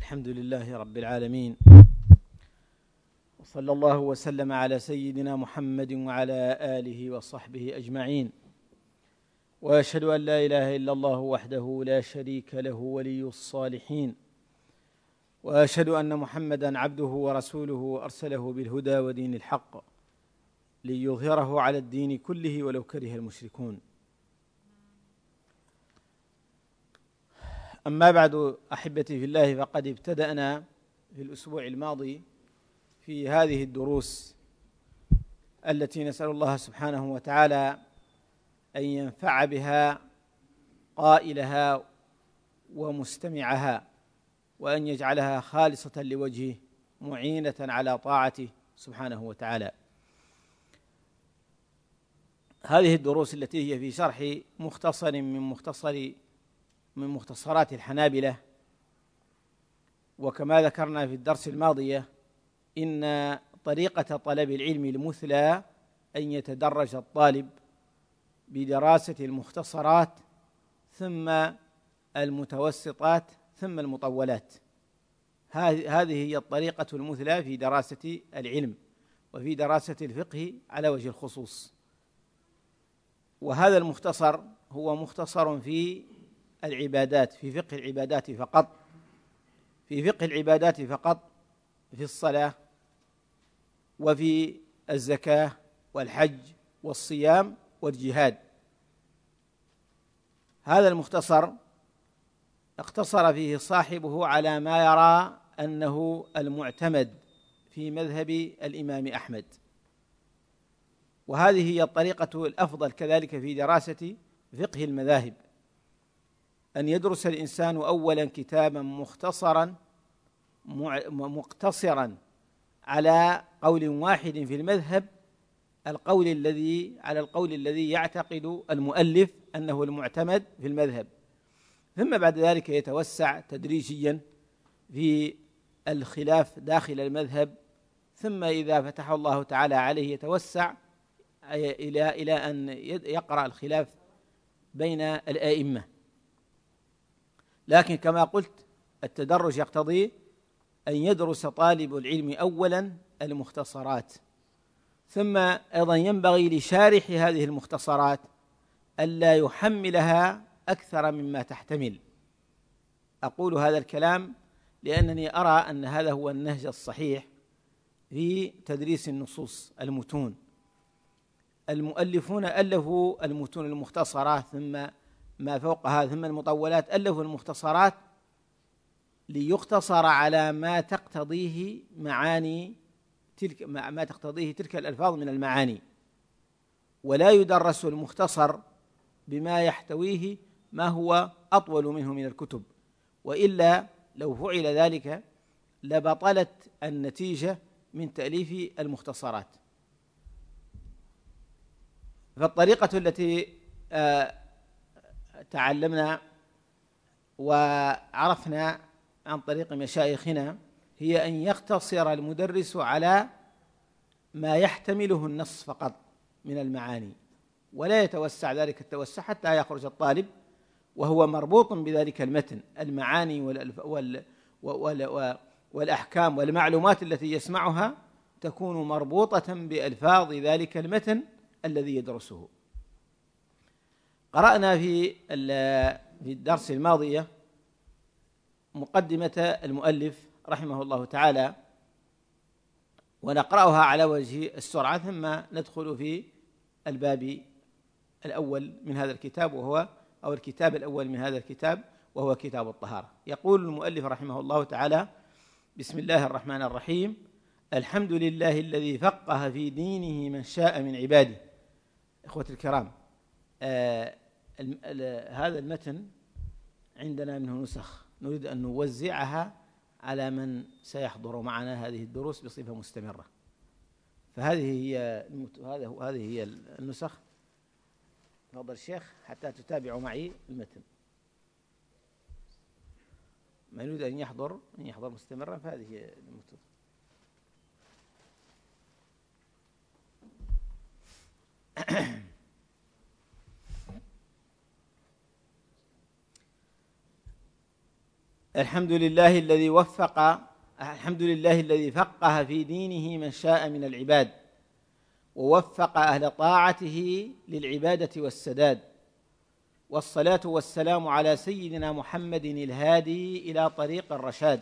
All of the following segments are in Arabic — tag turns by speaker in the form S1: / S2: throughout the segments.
S1: الحمد لله رب العالمين، وصلى الله وسلم على سيدنا محمد وعلى آله وصحبه أجمعين، وأشهد أن لا إله إلا الله وحده لا شريك له ولي الصالحين، وأشهد أن محمدا عبده ورسوله أرسله بالهدى ودين الحق ليظهره على الدين كله ولو كره المشركون. أما بعد، أحبتي في الله، فقد ابتدأنا في الأسبوع الماضي في هذه الدروس التي نسأل الله سبحانه وتعالى أن ينفع بها قائلها ومستمعها، وأن يجعلها خالصة لوجهه معينة على طاعته سبحانه وتعالى. هذه الدروس التي هي في شرح مختصر من مختصرات الحنابلة، وكما ذكرنا في الدرس الماضي إن طريقة طلب العلم المثلى أن يتدرج الطالب بدراسة المختصرات ثم المتوسطات ثم المطولات. هذه هي الطريقة المثلى في دراسة العلم وفي دراسة الفقه على وجه الخصوص. وهذا المختصر هو مختصر في العبادات، في فقه العبادات فقط، في فقه العبادات فقط، في الصلاة وفي الزكاة والحج والصيام والجهاد. هذا المختصر اقتصر فيه صاحبه على ما يرى أنه المعتمد في مذهب الإمام أحمد، وهذه هي الطريقة الأفضل كذلك في دراسة فقه المذاهب، أن يدرس الإنسان أولا كتابا مختصرا مقتصرا على قول واحد في المذهب، على القول الذي يعتقد المؤلف أنه المعتمد في المذهب، ثم بعد ذلك يتوسع تدريجيا في الخلاف داخل المذهب، ثم إذا فتح الله تعالى عليه يتوسع إلى أن يقرأ الخلاف بين الآئمة. لكن كما قلت، التدرج يقتضي أن يدرس طالب العلم أولا المختصرات، ثم أيضا ينبغي لشارح هذه المختصرات ألا يحملها أكثر مما تحتمل. أقول هذا الكلام لأنني أرى أن هذا هو النهج الصحيح في تدريس النصوص المتون. المؤلفون ألفوا المتون المختصرة، ثم ما فوقها، ثم المطولات، ألفوا المختصرات ليقتصر على ما تقتضيه تلك الألفاظ من المعاني، ولا يدرس المختصر بما يحتويه ما هو أطول منه من الكتب، وإلا لو فعل ذلك لبطلت النتيجة من تأليف المختصرات. فالطريقة التي تعلمنا وعرفنا عن طريق مشايخنا هي أن يقتصر المدرس على ما يحتمله النص فقط من المعاني، ولا يتوسع ذلك التوسع حتى يخرج الطالب وهو مربوط بذلك المتن. المعاني والأحكام والمعلومات التي يسمعها تكون مربوطة بألفاظ ذلك المتن الذي يدرسه. قرأنا في الدرس الماضي مقدمة المؤلف رحمه الله تعالى، ونقرأها على وجه السرعة، ثم ندخل في الباب الأول من هذا الكتاب، أو الكتاب الأول من هذا الكتاب، وهو كتاب الطهارة. يقول المؤلف رحمه الله تعالى: بسم الله الرحمن الرحيم. الحمد لله الذي فقه في دينه من شاء من عباده. إخوة الكرام، هذا المتن عندنا منه نسخ، نريد أن نوزعها على من سيحضر معنا هذه الدروس بصفة مستمرة، فهذه هي النسخ. تفضل الشيخ حتى تتابعوا معي المتن. من يريد أن يحضر مستمرا فهذه المتن. الحمد لله الذي فقه في دينه من شاء من العباد، ووفق أهل طاعته للعبادة والسداد، والصلاة والسلام على سيدنا محمد الهادي إلى طريق الرشاد،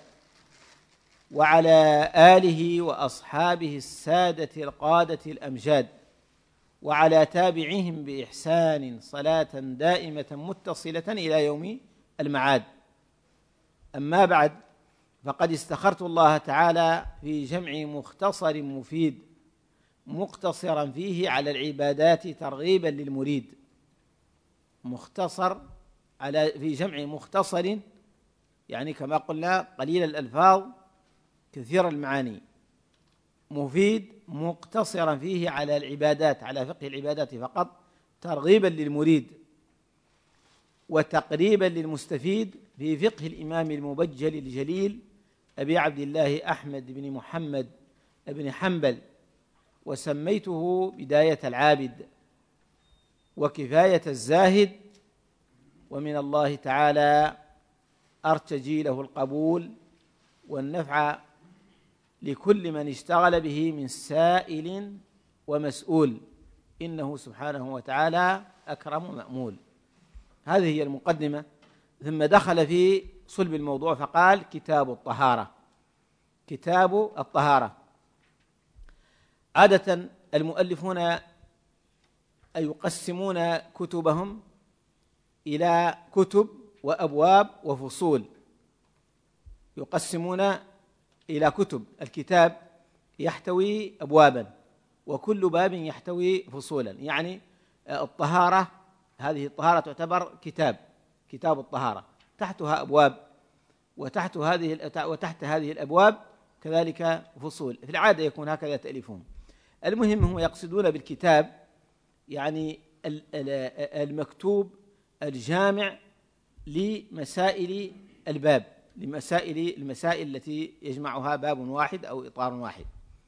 S1: وعلى آله وأصحابه السادة القادة الأمجاد، وعلى تابعهم بإحسان صلاة دائمة متصلة إلى يوم المعاد. أما بعد، فقد استخرت الله تعالى في جمع مختصر مفيد مقتصرا فيه على العبادات ترغيبا للمريد. مختصر في جمع مختصر، يعني كما قلنا قليل الألفاظ كثير المعاني. مفيد مقتصرا فيه على العبادات، على فقه العبادات فقط، ترغيبا للمريد وتقريبا للمستفيد في فقه الإمام المبجل الجليل أبي عبد الله أحمد بن محمد بن حنبل، وسميته بداية العابد وكفاية الزاهد، ومن الله تعالى أرتجي له القبول والنفع لكل من اشتغل به من سائل ومسؤول، إنه سبحانه وتعالى أكرم مأمول. هذه هي المقدمة، ثم دخل في صلب الموضوع فقال: كتاب الطهارة. كتاب الطهارة. عادة المؤلفون يقسمون كتبهم إلى كتب وأبواب وفصول. يقسمون إلى كتب، الكتاب يحتوي أبوابا، وكل باب يحتوي فصولا. يعني الطهارة، هذه الطهارة تعتبر كتاب الطهارة، تحتها أبواب، وتحت هذه الأبواب كذلك فصول. في العادة يكون هكذا تأليفهم. المهم هم يقصدون بالكتاب يعني المكتوب الجامع لمسائل الباب، المسائل التي يجمعها باب واحد أو إطار واحد.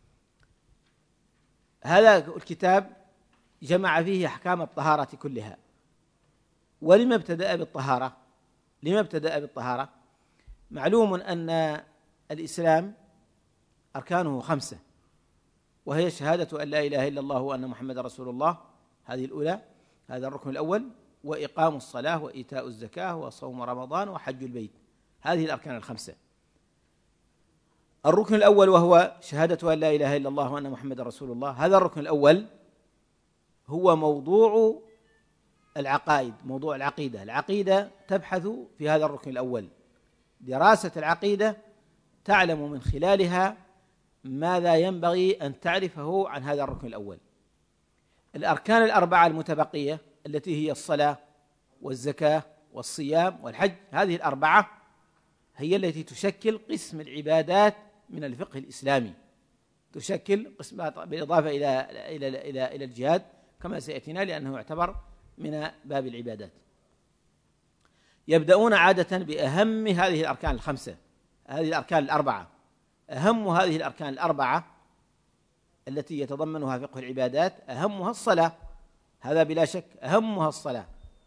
S1: هذا الكتاب جمع فيه أحكام الطهارة كلها. ولما ابتدأ بالطهارة؟ معلوم أن الإسلام أركانه 5، وهي شهادة أن لا إله إلا الله وأن محمد رسول الله، هذه الأولى، هذا الركن الأول، وإقام الصلاة وإيتاء الزكاة وصوم رمضان وحج البيت، هذه الأركان 5. الركن الأول وهو شهادة أن لا إله إلا الله وأن محمد رسول الله، هذا الركن الأول هو موضوع العقائد، موضوع العقيدة. العقيدة تبحث في هذا الركن الأول. دراسة العقيدة تعلم من خلالها ماذا ينبغي أن تعرفه عن هذا الركن الأول. الأركان الأربعة المتبقية التي هي الصلاة والزكاة والصيام والحج، هذه الأربعة هي التي تشكل قسم العبادات من الفقه الإسلامي، تشكل قسم بالإضافة إلى الجهاد كما سيأتينا، لأنه يعتبر من باب العبادات. يبدأون عادة بأهم هذه الأركان 5، هذه الأركان الأربعة. أهم هذه الأركان الأربعة التي يتضمنها فقه العبادات أهمها الصلاة، هذا بلا شك أهمها الصلاة.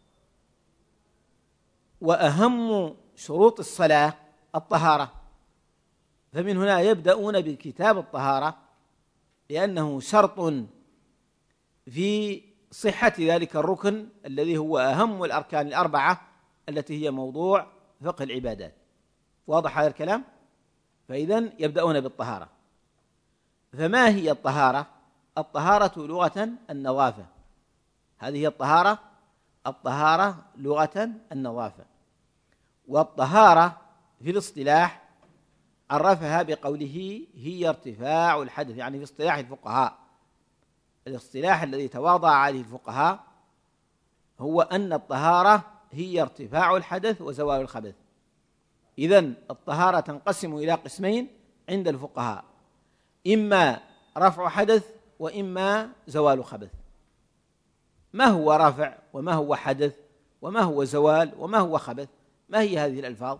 S1: وأهم شروط الصلاة الطهارة، فمن هنا يبدأون بكتاب الطهارة، لأنه شرط في صحة ذلك الركن الذي هو أهم الأركان الأربعة التي هي موضوع فقه العبادات. واضح هذا الكلام؟ فإذن يبدأون بالطهارة. فما هي الطهارة؟ الطهارة لغة النظافة، هذه هي الطهارة لغة النظافة. والطهارة في الاصطلاح عرفها بقوله هي ارتفاع الحدث، يعني في اصطلاح الفقهاء، الاصطلاح الذي تواضع عليه الفقهاء هو أن الطهارة هي ارتفاع الحدث وزوال الخبث. إذن الطهارة تنقسم إلى قسمين عند الفقهاء: إما رفع حدث وإما زوال خبث. ما هو رفع وما هو حدث وما هو زوال وما هو خبث؟ ما هي هذه الألفاظ؟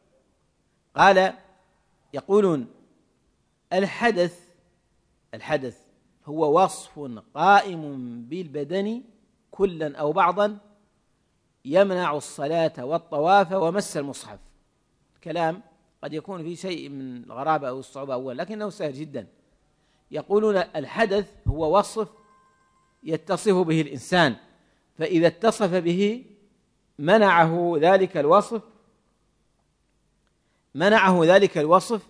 S1: يقولون الحدث هو وصف قائم بالبدن كلا أو بعضا يمنع الصلاة والطواف ومس المصحف. الكلام قد يكون فيه شيء من الغرابة أو الصعوبة أولا، لكنه سهل جدا. يقولون الحدث هو وصف يتصف به الإنسان، فإذا اتصف به منعه ذلك الوصف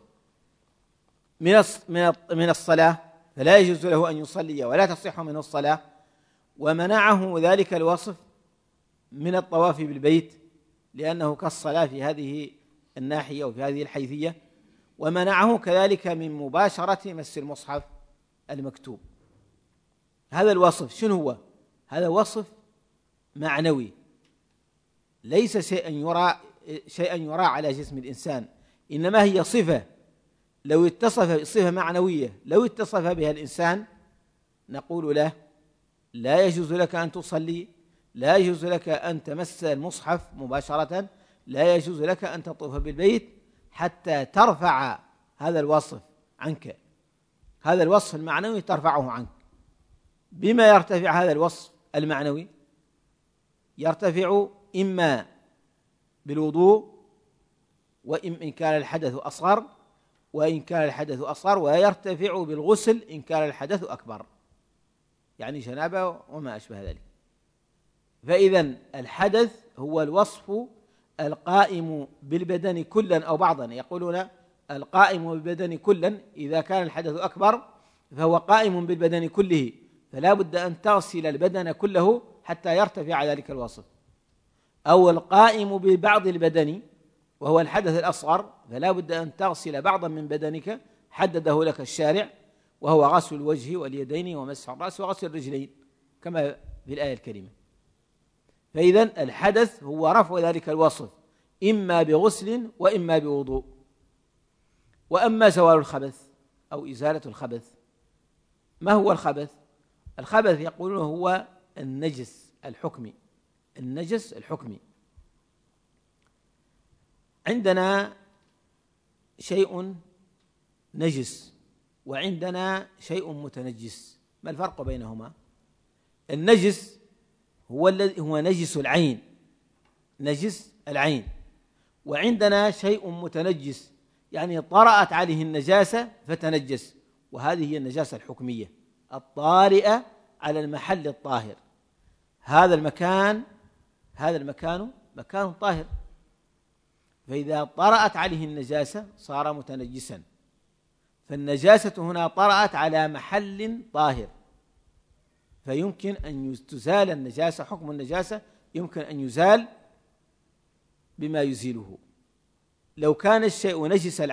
S1: من الصلاة، فلا يجوز له أن يصلي ولا تصح منه الصلاة، ومنعه ذلك الوصف من الطواف بالبيت لأنه كالصلاة في هذه الناحية وفي هذه الحيثية، ومنعه كذلك من مباشرة مس المصحف المكتوب. هذا الوصف شنو هو؟ هذا وصف معنوي، ليس شيئا يرى على جسم الإنسان، إنما هي صفة لو اتصف صفة معنوية لو اتصف بها الإنسان نقول له لا يجوز لك أن تصلي، لا يجوز لك أن تمس المصحف مباشرة، لا يجوز لك أن تطوف بالبيت حتى ترفع هذا الوصف عنك. هذا الوصف المعنوي ترفعه عنك. بما يرتفع هذا الوصف المعنوي؟ يرتفع إما بالوضوء، وإن كان الحدث أصغر، ويرتفع بالغسل إن كان الحدث أكبر، يعني جنابة وما أشبه ذلك. فإذا الحدث هو الوصف القائم بالبدن كلا أو بعضا. يقولون القائم بالبدن كلا، إذا كان الحدث أكبر فهو قائم بالبدن كله، فلا بد أن تغسل البدن كله حتى يرتفع ذلك الوصف. أو القائم ببعض البدن وهو الحدث الأصغر، فلا بد أن تغسل بعضا من بدنك حدده لك الشارع، وهو غسل الوجه واليدين ومسح الرأس وغسل الرجلين كما في الآية الكريمة. فإذا الحدث هو رفع ذلك الوصف إما بغسل وإما بوضوء. وأما زوال الخبث أو إزالة الخبث، ما هو الخبث؟ الخبث يقولون هو النجس الحكمي. عندنا شيء نجس وعندنا شيء متنجس، ما الفرق بينهما؟ النجس هو نجس العين، وعندنا شيء متنجس يعني طرأت عليه النجاسة فتنجس، وهذه هي النجاسة الحكمية الطارئة على المحل الطاهر. هذا المكان مكان طاهر، فإذا طرأت عليه النجاسة صار متنجسا. فالنجاسة هنا طرأت على محل طاهر، فيمكن أن تزال النجاسة. حكم النجاسة يمكن أن يزال بما يزيله. لو كان الشيء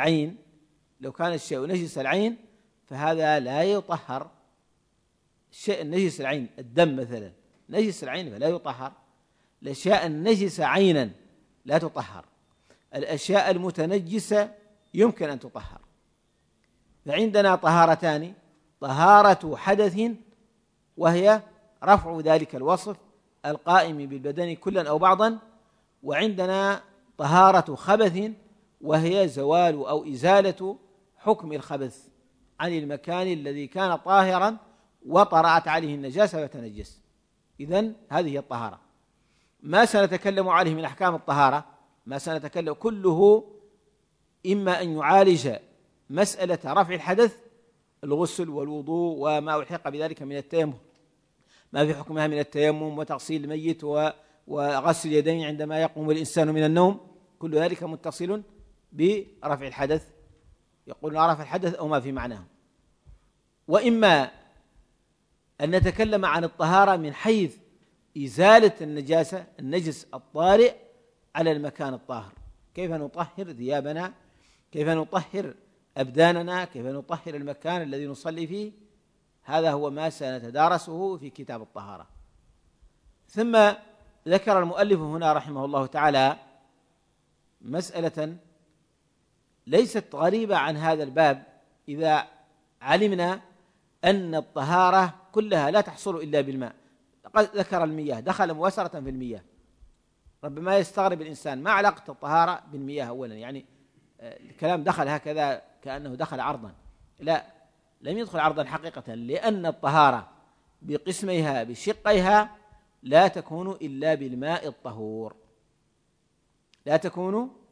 S1: نجس العين فهذا لا يطهر. الشيء النجس العين، الدم مثلا نجس العين فلا يطهر. الأشياء النجسة عينا لا تطهر. الأشياء المتنجسة يمكن أن تطهر. فعندنا طهارتان: طهارة حدث وهي رفع ذلك الوصف القائم بالبدن كلا أو بعضا، وعندنا طهارة خبث وهي زوال أو إزالة حكم الخبث عن المكان الذي كان طاهرا وطرأت عليه النجاسة فتنجس. إذن هذه الطهارة. ما سنتكلم عليه من أحكام الطهارة، ما سنتكلم كله إما أن يعالج مسألة رفع الحدث، الغسل والوضوء وما ألحق بذلك من التيمم، ما في حكمها من التيمم وتغسيل الميت وغسل اليدين عندما يقوم الإنسان من النوم، كل ذلك متصل برفع الحدث. يقول رفع الحدث أو ما في معناه. وإما أن نتكلم عن الطهارة من حيث إزالة النجس الطارئ على المكان الطاهر، كيف نطهر ثيابنا، كيف نطهر أبداننا، كيف نطهر المكان الذي نصلي فيه. هذا هو ما سنتدارسه في كتاب الطهارة. ثم ذكر المؤلف هنا رحمه الله تعالى مسألة ليست غريبة عن هذا الباب، إذا علمنا أن الطهارة كلها لا تحصل إلا بالماء. ذكر المياه، دخل مباشرة في المياه. ربما يستغرب الإنسان ما علاقة الطهارة بالمياه أولا، يعني الكلام دخل هكذا كأنه دخل عرضا. لا، لم يدخل عرضا حقيقة، لأن الطهارة بقسميها بشقيها لا تكون إلا بالماء الطهور، لا تكون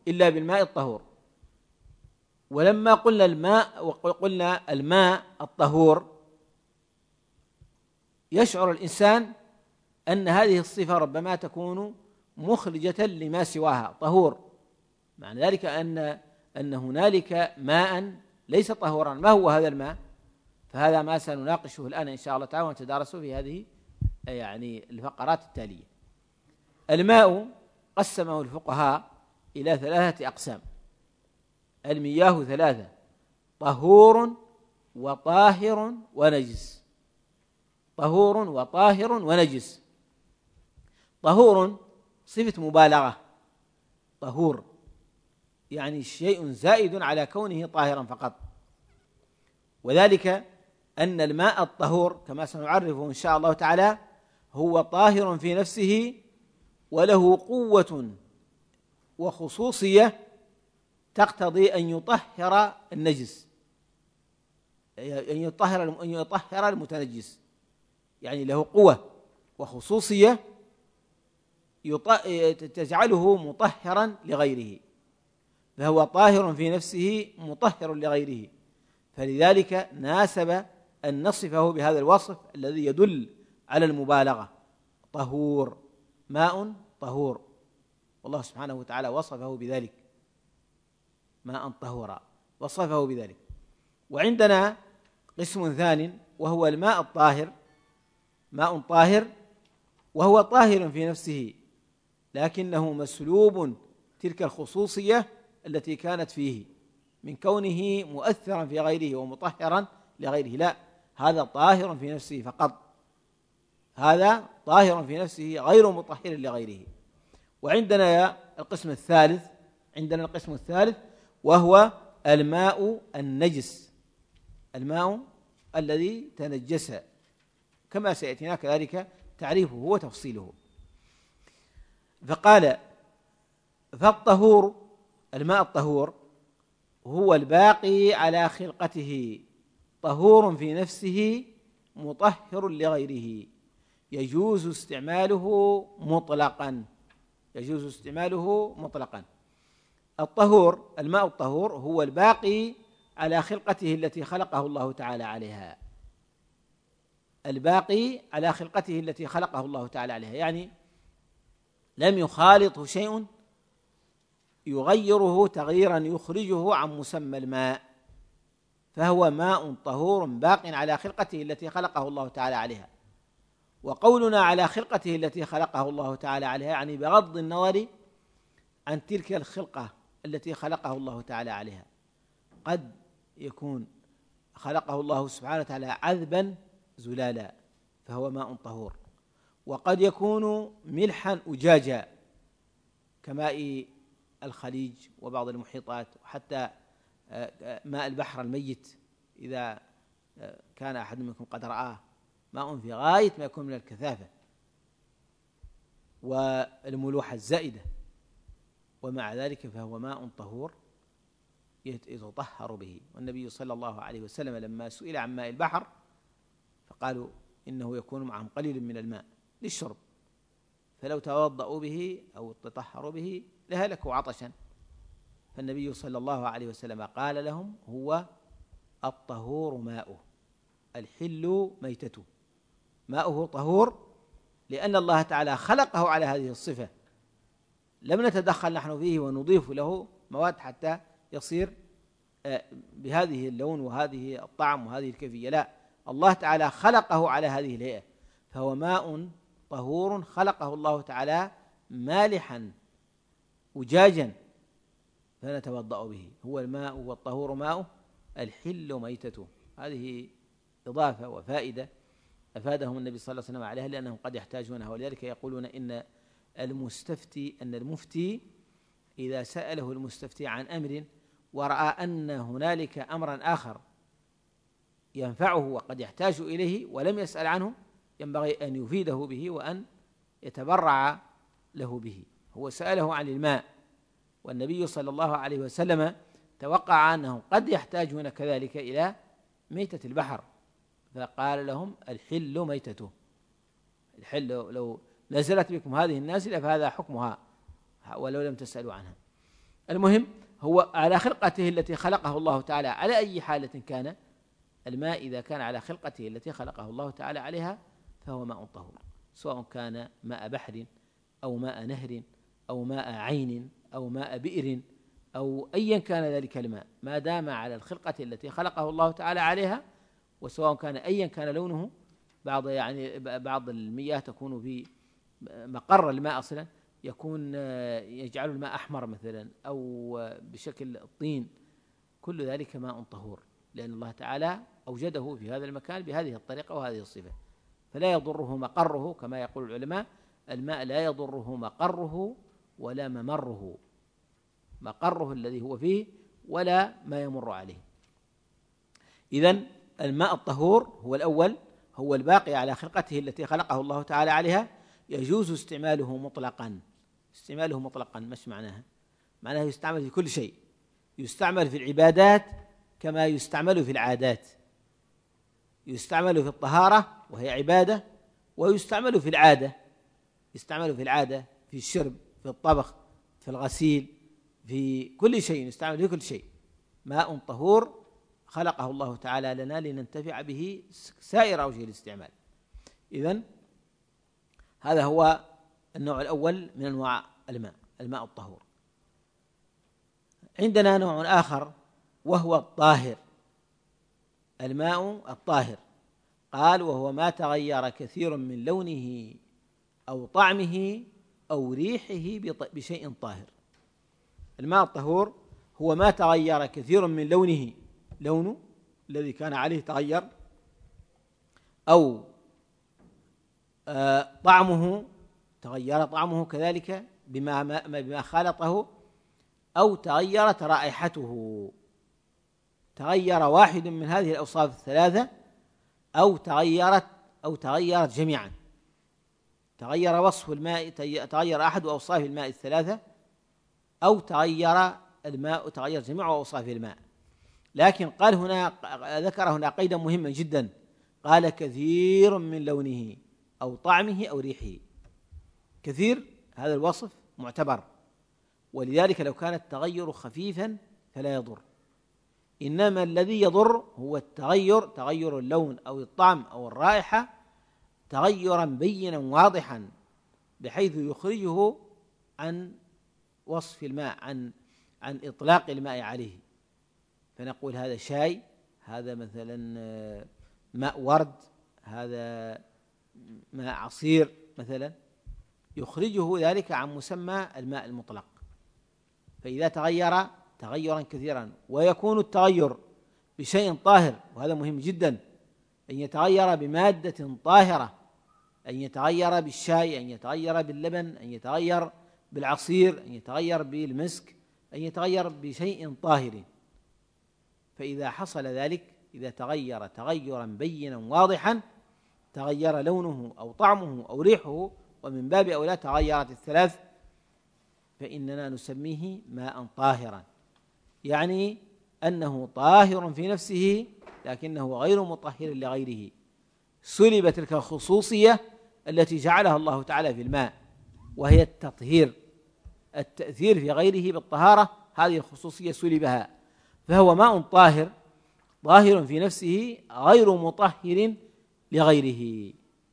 S1: إلا بالماء الطهور. ولما قلنا الماء وقلنا الماء الطهور يشعر الإنسان أن هذه الصفة ربما تكون مخرجة لما سواها طهور، معنى ذلك أن هنالك ماء ليس طهورا. ما هو هذا الماء؟ فهذا ما سنناقشه الآن إن شاء الله تعالى ونتدارسه في هذه يعني الفقرات التالية. الماء قسمه الفقهاء إلى 3 أقسام. المياه 3: طهور وطاهر ونجس. طهور وطاهر ونجس. طهور صفة مبالغة، طهور يعني شيء زائد على كونه طاهرا فقط، وذلك أن الماء الطهور كما سنعرفه إن شاء الله تعالى هو طاهر في نفسه وله قوة وخصوصية تقتضي أن يطهر النجس، أن يطهر المتنجس، يعني له قوة وخصوصية تجعله مطهرا لغيره، فهو طاهر في نفسه مطهر لغيره. فلذلك ناسب أن نصفه بهذا الوصف الذي يدل على المبالغة: طهور، ماء طهور. والله سبحانه وتعالى وصفه بذلك، ماء طهورا وصفه بذلك. وعندنا قسم ثاني وهو الماء الطاهر، ماء طاهر وهو طاهر في نفسه لكنه مسلوب تلك الخصوصية التي كانت فيه من كونه مؤثرا في غيره ومطهرا لغيره. لا، هذا طاهر في نفسه فقط، هذا طاهر في نفسه غير مطهر لغيره. وعندنا القسم الثالث وهو الماء النجس، الماء الذي تنجس، كما سيأتينا كذلك تعريفه وتفصيله. فقال: فالطهور، الماء الطهور هو الباقي على خلقته، طهور في نفسه مطهر لغيره، يجوز استعماله مطلقا. الطهور، الماء الطهور هو الباقي على خلقته التي خلقه الله تعالى عليها، الباقي على خلقته التي خلقه الله تعالى عليها، يعني لم يخالطه شيء يغيره تغييرا يخرجه عن مسمى الماء، فهو ماء طهور باق على خلقته التي خلقه الله تعالى عليها. وقولنا على خلقته التي خلقه الله تعالى عليها يعني بغض النظر عن تلك الخلقة التي خلقه الله تعالى عليها، قد يكون خلقه الله سبحانه وتعالى عذبا زلالا فهو ماء طهور، وقد يكون ملحا أجاجا كماء الخليج وبعض المحيطات، وحتى ماء البحر الميت إذا كان أحد منكم قد رآه، ماء في غاية ما يكون من الكثافة والملوحة الزائدة، ومع ذلك فهو ماء طهور يتطهر به. والنبي صلى الله عليه وسلم لما سئل عن ماء البحر فقالوا إنه يكون معهم قليل من الماء للشرب، فلو توضأوا به أو تطهروا به لهلكوا عطشا، فالنبي صلى الله عليه وسلم قال لهم: هو الطهور ماؤه، الحل ميتته. ماؤه طهور لأن الله تعالى خلقه على هذه الصفة، لم نتدخل نحن فيه ونضيف له مواد حتى يصير بهذه اللون وهذه الطعم وهذه الكيفية، لا، الله تعالى خلقه على هذه الهيئة، فهو ماء طهور خلقه الله تعالى مالحا أجاجا فنتوضأ به. هو الماء والطهور ماؤه، الحل ميتته. هذه إضافة وفائدة أفادهم النبي صلى الله عليه وسلم عليها لأنهم قد يحتاجونها، ولذلك يقولون إن المفتي إذا سأله المستفتي عن أمر ورأى أن هنالك أمرا آخر ينفعه وقد يحتاج إليه ولم يسأل عنه، ينبغي أن يفيده به وأن يتبرع له به. هو سأله عن الماء، والنبي صلى الله عليه وسلم توقع أنهم قد يحتاجون كذلك إلى ميتة البحر، فقال لهم: الحل ميتته. الحل لو نزلت بكم هذه النازلة فهذا حكمها ولو لم تسألوا عنها. المهم هو على خلقته التي خلقه الله تعالى على أي حالة كان، الماء إذا كان على خلقته التي خلقه الله تعالى عليها فهو ماء طهور، سواء كان ماء بحر أو ماء نهر أو ماء عين أو ماء بئر أو أيا كان ذلك الماء، ما دام على الخلقة التي خلقه الله تعالى عليها، وسواء كان أيا كان لونه. بعض المياه تكون في مقر الماء أصلا يكون يجعل الماء أحمر مثلا أو بشكل الطين، كل ذلك ماء طهور، لأن الله تعالى أوجده في هذا المكان بهذه الطريقة وهذه الصفة، فلا يضره مقره كما يقول العلماء، الماء لا يضره مقره ولا ممره، مقره الذي هو فيه ولا ما يمر عليه. إذن الماء الطهور هو الأول، هو الباقي على خلقته التي خلقه الله تعالى عليها، يجوز استعماله مطلقا. استعماله مطلقا مش معناها؟ معناها يستعمل في كل شيء، يستعمل في العبادات كما يستعمل في العادات، يستعمل في الطهارة وهي عبادة، ويستعمل في العادة، يستعمل في العادة في الشرب، في الطبخ، في الغسيل، في كل شيء، يستعمل في كل شيء. ماء طهور خلقه الله تعالى لنا لننتفع به سائر أوجه الاستعمال. إذن هذا هو النوع الأول من أنواع الماء، الماء الطهور. عندنا نوع آخر وهو الطاهر، الماء الطاهر. قال وهو ما تغير كثير من لونه أو طعمه أو ريحه بشيء طاهر. الماء الطهور هو ما تغير كثير من لونه، لونه الذي كان عليه تغير، أو طعمه تغير طعمه كذلك بما خالطه، أو تغيرت رائحته، تغير واحد من هذه الأوصاف الثلاثة، أو تغيرت جميعا، تغير وصف الماء، تغير أحد أوصاف الماء الثلاثة، أو تغير الماء، تغير جميع أوصاف الماء. لكن قال هنا، ذكر هنا قيدا مهما جدا، قال كثير من لونه أو طعمه أو ريحه. كثير هذا الوصف معتبر، ولذلك لو كان التغير خفيفا فلا يضر، إنما الذي يضر هو التغير، تغير اللون أو الطعم أو الرائحة تغيرا بينا واضحا بحيث يخرجه عن وصف الماء، عن إطلاق الماء عليه، فنقول هذا شاي، هذا مثلا ماء ورد، هذا ماء عصير مثلا، يخرجه ذلك عن مسمى الماء المطلق. فإذا تغير تغيرا كثيرا، ويكون التغير بشيء طاهر، وهذا مهم جدا، أن يتغير بمادة طاهرة، أن يتغير بالشاي، أن يتغير باللبن، أن يتغير بالعصير، أن يتغير بالمسك، أن يتغير بشيء طاهر. فإذا حصل ذلك، إذا تغير تغيرا بينا واضحا، تغير لونه أو طعمه أو ريحه، ومن باب أولى تغيرت الثلاث، فإننا نسميه ماء طاهرا، يعني أنه طاهر في نفسه لكنه غير مطهر لغيره، سلب تلك الخصوصية التي جعلها الله تعالى في الماء، وهي التطهير، التأثير في غيره بالطهارة، هذه الخصوصية سلبها، فهو ماء طاهر، طاهر في نفسه غير مطهر لغيره،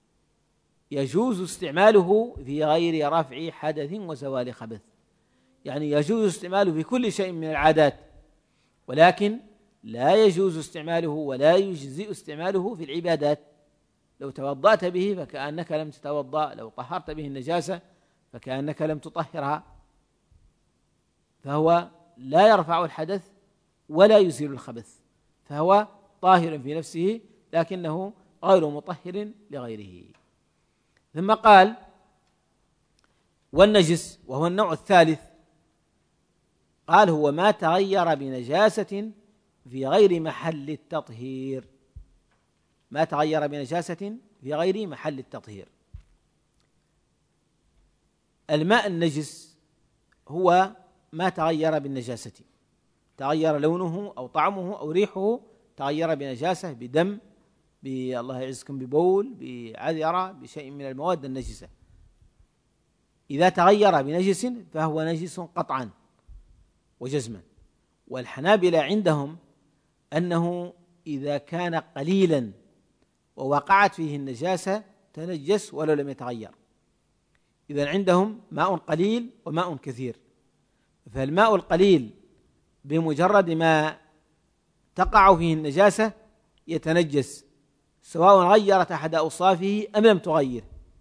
S1: يجوز استعماله في غير رفع حدث وزوال خبث، يعني يجوز استعماله في كل شيء من العادات، ولكن لا يجوز استعماله ولا يجزئ استعماله في العبادات. لو توضأت به فكأنك لم تتوضأ، لو طهرت به النجاسة فكأنك لم تطهرها، فهو لا يرفع الحدث ولا يزيل الخبث، فهو طاهر في نفسه لكنه غير مطهر لغيره. ثم قال والنجس، وهو النوع الثالث، قال هو ما تغير بنجاسة في غير محل التطهير، ما تغير بنجاسة في غير محل التطهير. الماء النجس هو ما تغير بالنجاسة، تغير لونه أو طعمه أو ريحه، تغير بنجاسة، بدم، بالله يعزكم، ببول، بعذرة، بشيء من المواد النجسة. إذا تغير بنجس فهو نجس قطعا، وجزما. والحنابلة عندهم أنه إذا كان قليلا ووقعت فيه النجاسة تنجس ولو لم يتغير. إذن عندهم ماء قليل وماء كثير، فالماء القليل بمجرد ما تقع فيه النجاسة يتنجس سواء غيرت أحد أوصافه أم لم تغير.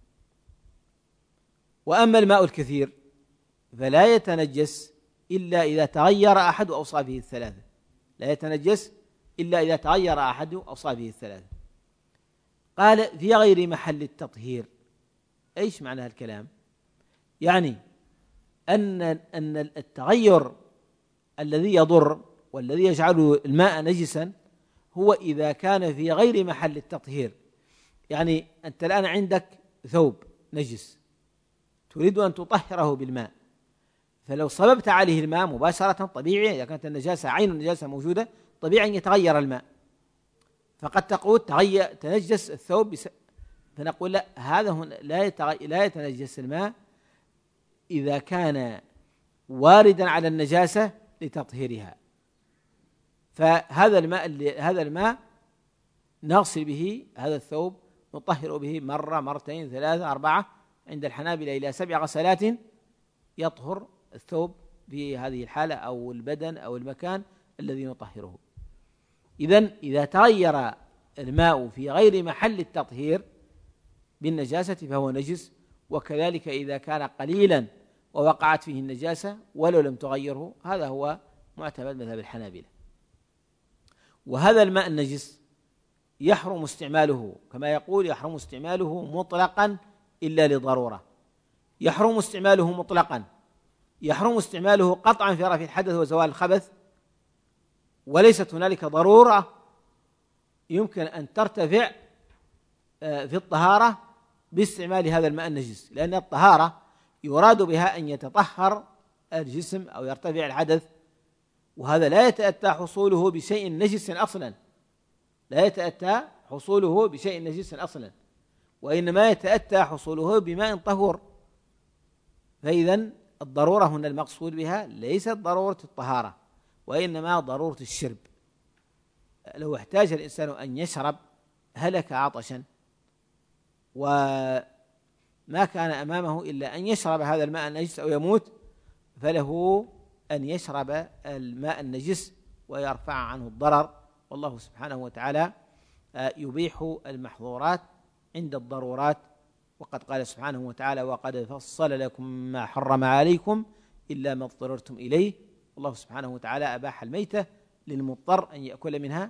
S1: وأما الماء الكثير فلا يتنجس إلا إذا تغير أحد أوصافه الثلاثة، لا يتنجس إلا إذا تغير أحد أوصافه الثلاثة. قال في غير محل التطهير. إيش معنى هالكلام؟ يعني أن التغير الذي يضر والذي يجعل الماء نجسا هو إذا كان في غير محل التطهير. يعني أنت الآن عندك ثوب نجس تريد أن تطهره بالماء، فلو صببت عليه الماء مباشرة طبيعي إذا كانت النجاسة عين النجاسة موجودة طبيعي أن يتغير الماء، فقد تقول تنجس الثوب فنقول لا، هذا لا يتنجس الماء إذا كان واردا على النجاسة لتطهيرها. فهذا الماء نغسل به هذا الثوب، نطهر به مرة مرتين ثلاثة أربعة، عند الحنابلة إلى 7 غسلات يطهر الثوب في هذه الحالة أو البدن أو المكان الذي نطهره. إذن إذا تغير الماء في غير محل التطهير بالنجاسة فهو نجس، وكذلك إذا كان قليلا ووقعت فيه النجاسة ولو لم تغيره. هذا هو معتمد مذهب الحنابلة. وهذا الماء النجس يحرم استعماله كما يقول يحرم استعماله مطلقا إلا لضرورة. يحرم استعماله مطلقا، يحرم استعماله قطعا في رفع الحدث وزوال الخبث، وليست هنالك ضرورة يمكن أن ترتفع في الطهارة باستعمال هذا الماء النجس، لأن الطهارة يراد بها أن يتطهر الجسم أو يرتفع الحدث، وهذا لا يتأتى حصوله بشيء نجس أصلا، لا يتأتى حصوله بشيء نجس أصلا، وإنما يتأتى حصوله بماء طهور. فإذن الضرورة هنا المقصود بها ليست ضرورة الطهارة، وإنما ضرورة الشرب. لو احتاج الإنسان أن يشرب هلك عطشا وما كان أمامه إلا أن يشرب هذا الماء النجس أو يموت، فله أن يشرب الماء النجس ويرفع عنه الضرر. والله سبحانه وتعالى يبيح المحظورات عند الضرورات، وقد قال سبحانه وتعالى وقد فصل لكم ما حرم عليكم إلا ما اضطررتم إليه. الله سبحانه وتعالى أباح الميتة للمضطر أن يأكل منها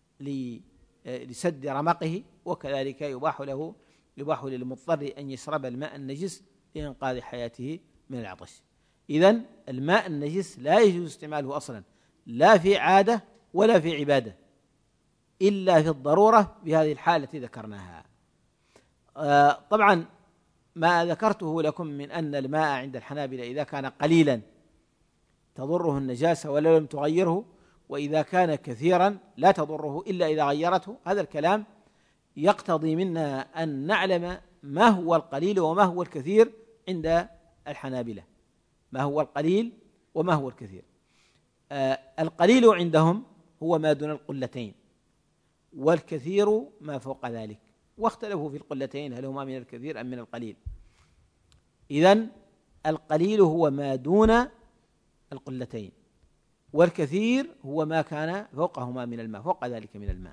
S1: لسد رمقه، وكذلك يباح للمضطر أن يشرب الماء النجس لإنقاذ حياته من العطش. إذن الماء النجس لا يجوز استعماله أصلا، لا في عادة ولا في عبادة، إلا في الضرورة بهذه الحالة التي ذكرناها. طبعا ما ذكرته لكم من أن الماء عند الحنابلة إذا كان قليلا تضره النجاسة ولو لم تغيره، وإذا كان كثيرا لا تضره إلا إذا غيرته، هذا الكلام يقتضي منا أن نعلم ما هو القليل وما هو الكثير عند الحنابلة، ما هو القليل وما هو الكثير. القليل عندهم هو ما دون القلتين، والكثير ما فوق ذلك، واختلفوا في القلتين هل هما من الكثير أم من القليل. إذن القليل هو ما دون القلتين، والكثير هو ما كان فوقهما من الماء، فوق ذلك من الماء.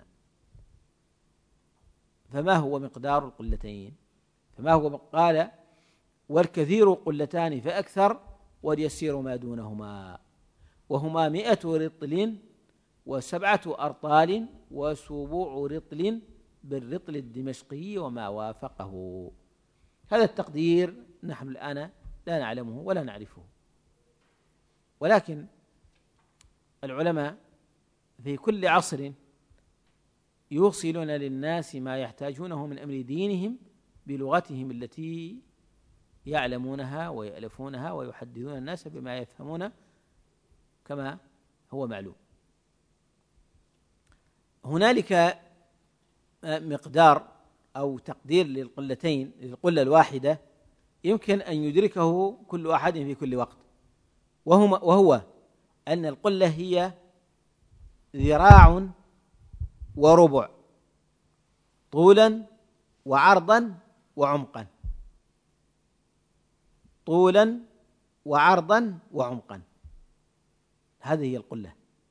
S1: فما هو مقدار القلتين؟ فما هو؟ قال والكثير قلتان فأكثر واليسير ما دونهما، وهما 100 رطل و7 أرطال و7 رطل بالرطل الدمشقي وما وافقه. هذا التقدير نحن الآن لا نعلمه ولا نعرفه، ولكن العلماء في كل عصر يوصلون للناس ما يحتاجونه من أمر دينهم بلغتهم التي يعلمونها ويألفونها، ويحدثون الناس بما يفهمون كما هو معلوم. هنالك مقدار أو تقدير للقلتين، للقلة الواحدة يمكن أن يدركه كل أحد في كل وقت، وهو أن القلة هي ذراع وربع طولا وعرضا وعمقا، طولا وعرضا وعمقا، هذه هي القلة.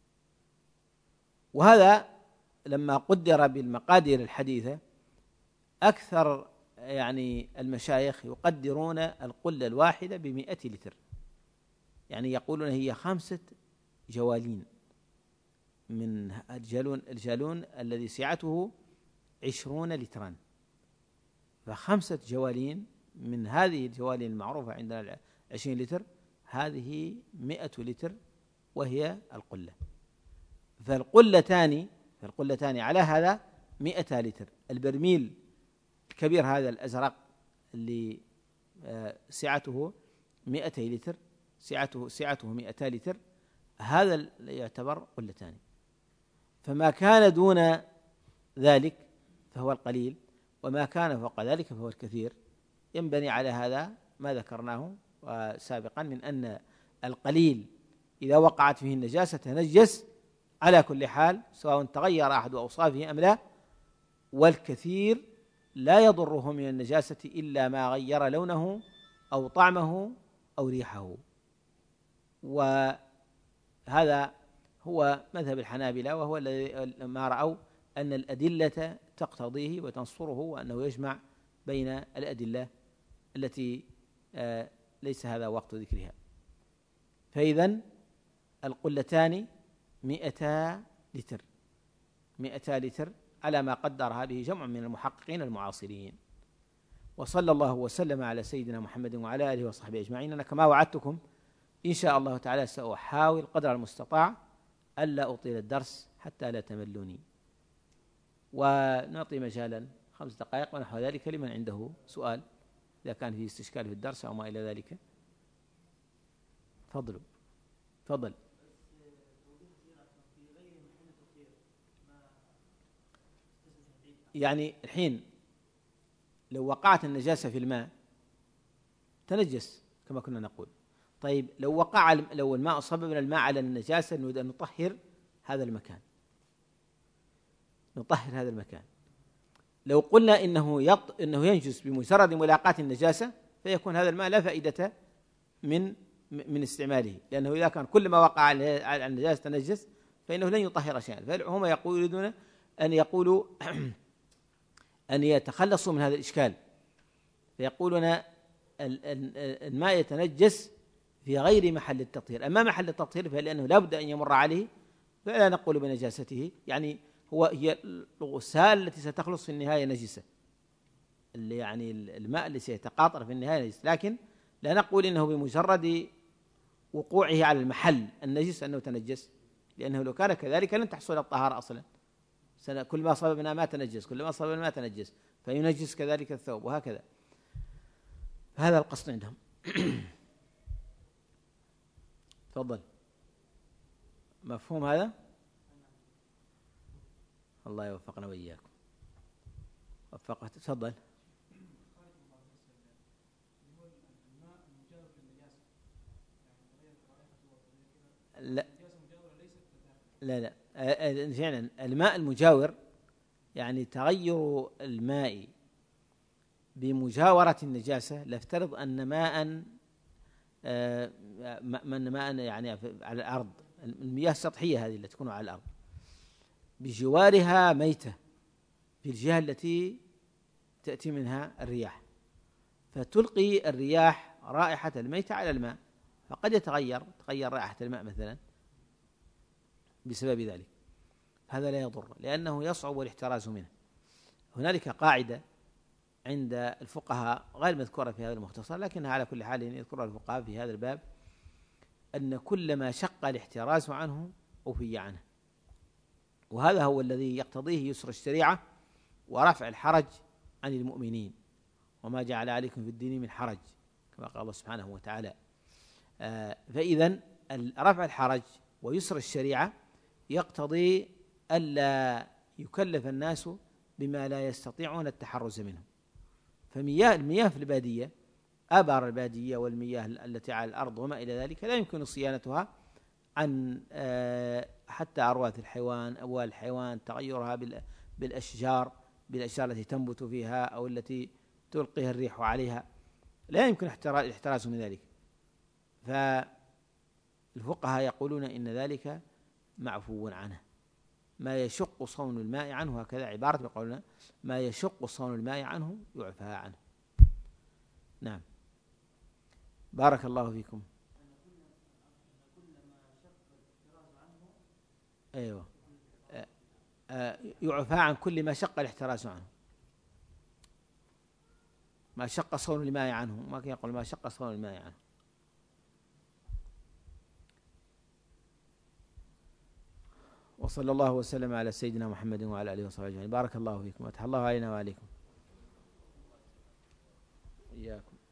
S1: وهذا لما قدر بالمقادير الحديثة أكثر يعني المشايخ يقدرون القلة الواحدة ب100 لتر، يعني يقولون هي 5 جوالين من الجالون الذي سعته 20 لترا، ف5 جوالين من هذه الجوالين المعروفة عندنا 20 لتر، هذه 100 لتر وهي القلة. فالقلتان على هذا 100 لتر. البرميل الكبير هذا الأزرق اللي سعته 200 لتر، سعته 200 لتر، هذا يعتبر قلتان. فما كان دون ذلك فهو القليل، وما كان فوق ذلك فهو الكثير. ينبني على هذا ما ذكرناه سابقا من أن القليل إذا وقعت فيه النجاسة تنجس على كل حال سواء تغير أحد أوصافه أم لا، والكثير لا يضره من النجاسة إلا ما غير لونه أو طعمه أو ريحه. وهذا هو مذهب الحنابلة، وهو الذي ما رأوا أن الأدلة تقتضيه وتنصره، وأنه يجمع بين الأدلة التي ليس هذا وقت ذكرها. فإذن القلتان 200 لتر، 200 لتر على ما قدرها به جمع من المحققين المعاصرين. وصلى الله وسلم على سيدنا محمد وعلى آله وصحبه أجمعين. أنا كما وعدتكم إن شاء الله تعالى سأحاول قدر المستطاع ألا أطيل الدرس حتى لا تملوني، ونعطي مجالا 5 دقائق ونحو ذلك لمن عنده سؤال إذا كان فيه استشكال في الدرس أو ما إلى ذلك. تفضل. يعني الحين لو وقعت النجاسة في الماء تنجس كما كنا نقول. طيب لو الماء صب من الماء على النجاسة نريد أن نطهر هذا المكان، لو قلنا إنه ينجس بمجرد ملاقاة النجاسة فيكون هذا الماء لا فائدة من استعماله، لأنه إذا كان كل ما وقع على النجاسة تنجس فإنه لن يطهر شيئا. فهم يريدون أن يقولوا أن يتخلصوا من هذا الإشكال، فيقولون الماء يتنجس في غير محل التطهير. أما محل التطهير فلأنه لا بد أن يمر عليه فلا نقول بنجاسته، يعني هي الغسال التي ستخلص في النهاية نجسة، اللي يعني الماء اللي سيتقاطر في النهاية نجس، لكن لا نقول إنه بمجرد وقوعه على المحل النجس أنه تنجس، لأنه لو كان كذلك لن تحصل الطهارة أصلا. كل ما صببنا ما تنجس، كل ما صببنا ما تنجس، فينجس كذلك الثوب وهكذا. هذا القصد عندهم. تفضل. مفهوم هذا؟ الله يوفقنا وإياكم. وفقه. تفضل. لا فعلا الماء المجاور يعني تغير الماء بمجاورة النجاسة. لافترض أن ماء يعني على الأرض، المياه السطحية هذه التي تكون على الأرض بجوارها ميتة في الجهة التي تأتي منها الرياح، فتلقي الرياح رائحة الميتة على الماء، فقد تغير رائحة الماء مثلا بسبب ذلك. هذا لا يضر لأنه يصعب الاحتراز منه. هنالك قاعدة عند الفقهاء غير مذكورة في هذا المختصر، لكنها على كل حال يذكرها الفقهاء في هذا الباب، أن كل ما شق الاحتراز عنه عفي عنه، وهذا هو الذي يقتضيه يسر الشريعة ورفع الحرج عن المؤمنين، وما جعل عليكم في الدين من حرج كما قال الله سبحانه وتعالى. فإذن رفع الحرج ويسر الشريعة يقتضي ألا يكلف الناس بما لا يستطيعون التحرز منه. المياه في البادية، آبار البادية والمياه التي على الأرض وما إلى ذلك لا يمكن صيانتها عن حتى أرواث الحيوان، أبوال الحيوان، تغيرها بالأشجار التي تنبت فيها أو التي تلقيها الريح عليها، لا يمكن الاحتراز من ذلك. فالفقهاء يقولون إن ذلك معفو عنه. ما يشق صون الماء عنه، هكذا عبارة يقولون ما يشق صون الماء عنه يعفى عنه. نعم، بارك الله فيكم. أيوة، يعفى عن كل ما شق الاحتراز عنه. ما شق صون الماء عنه، ما كان يقول ما شق صون الماء عنه. وصلى الله وسلم على سيدنا محمد وعلى آله وصحبه أجمعين. بارك الله فيكم، وفتح الله علينا وعليكم. إياكم.